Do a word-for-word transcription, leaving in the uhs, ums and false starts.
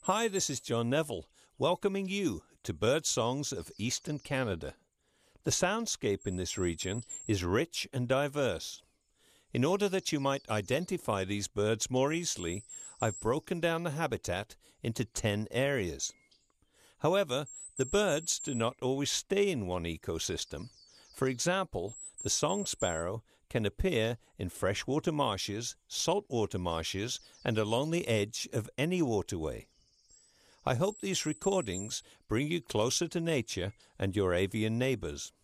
Hi, this is John Neville, welcoming you to Bird Songs of Eastern Canada. The soundscape in this region is rich and diverse. In order that you might identify these birds more easily, I've broken down the habitat into ten areas. However, the birds do not always stay in one ecosystem. For example, the song sparrow can appear in freshwater marshes, saltwater marshes, and along the edge of any waterway. I hope these recordings bring you closer to nature and your avian neighbors.